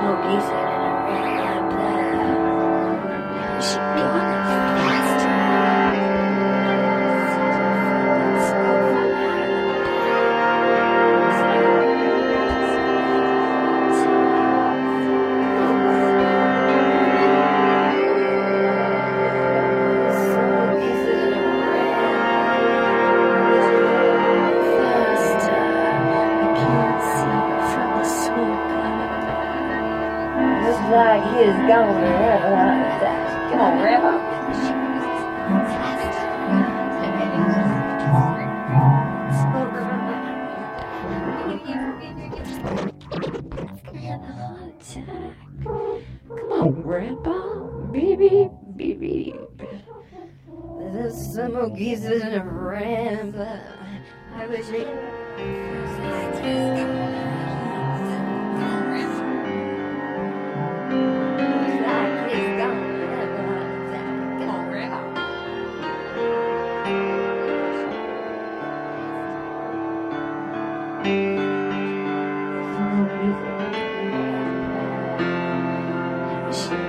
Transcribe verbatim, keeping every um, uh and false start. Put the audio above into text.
smoky side in a rap that she gonna fast. Like he's going to rap like that. Come on, rap up. Come on, Grandpa. Beep, beep, beep, beep. There's some more geezers in a ramp. I wish they... She